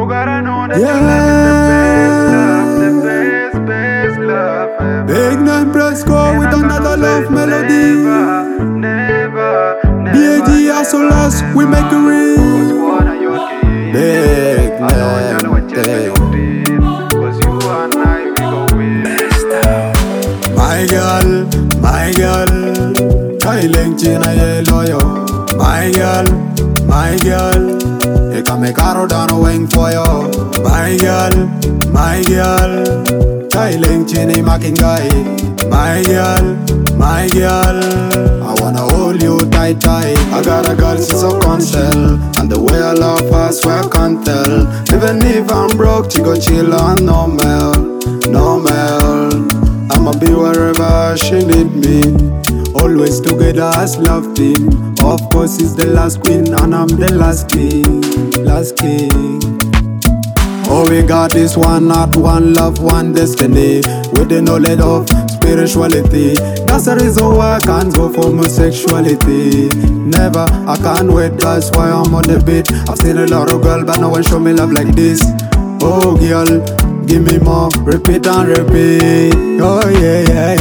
You gotta know that your love is the best love ever. Big Nine Presco with another love melody. Never, BAG Asolas, we make it real. one of your kids. Big I don't know what you're Nine. doing, 'cause you and I, we go win. My girl, Kailing China yellow yo. My girl, you can make arrow down a wing for you. My girl, Kailing Chini making guy. My girl, I wanna hold you tight. I got a girl, she's so constant, and the way I love her, I swear I can't tell. Even if I'm broke, she go chill on normal. I'ma be wherever she need me. Always together as love team. Of course, she's the last queen and I'm the last king. Oh, we got this one heart, one love, one destiny. With the knowledge of spirituality. That's the reason why I can't go for homosexuality. Never, I can't wait, that's why I'm on the beat. I've seen a lot of girls, but no one show me love like this. Oh girl, give me more, repeat and repeat. Oh yeah.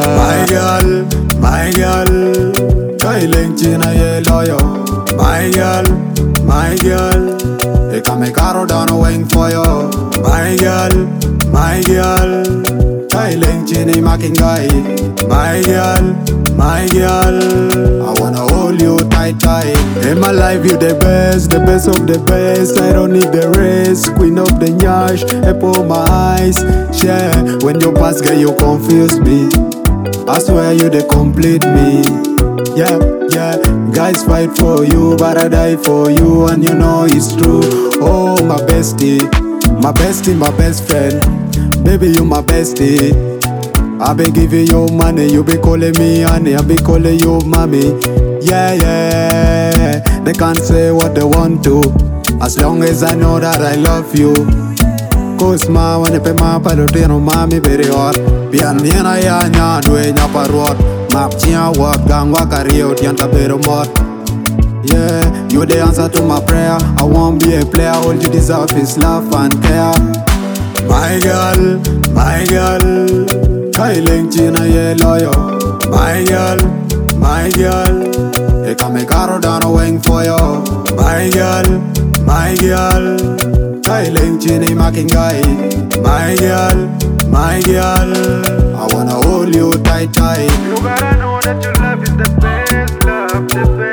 My girl, Kailing China yellow yo. My girl, you can make arrow down a wing for you. My girl, Kailing Chini making guy. My girl, I wanna hold you tight. In my life you the best of the best. I don't need the rest. Queen of the nyash, apple my eyes. Yeah, when you pass girl you confuse me. I swear you they complete me. Yeah, guys fight for you, but I die for you, and you know it's true. Oh my bestie, my best friend. Baby you my bestie. I be giving you money, you be calling me honey, I be calling you mommy. Yeah, they can't say what they want to, as long as I know that I love you. Cause ma wane pe ma paloteno mami very hot. Bian nina ya nya dwe nya parot. Map chia wat gang wakario tianta pero mot. Yeah, you the answer to my prayer. I won't be a player, all you deserve is love and care. My girl, Kailing China yellow yo. My girl, you can make arrow down a wing for you. My girl, Kailing Chini making guy. My girl, I wanna hold you tight. You gotta know that your love is the best love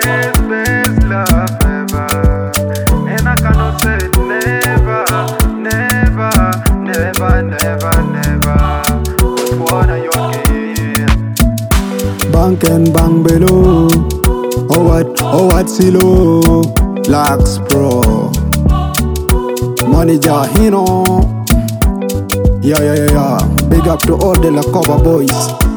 ever. And I cannot say never. 'Cause one of your kids. Bank and bang below. Oh what silo. Lax Pro. Money Jahino. Yeah. Big up to all the La Cover boys.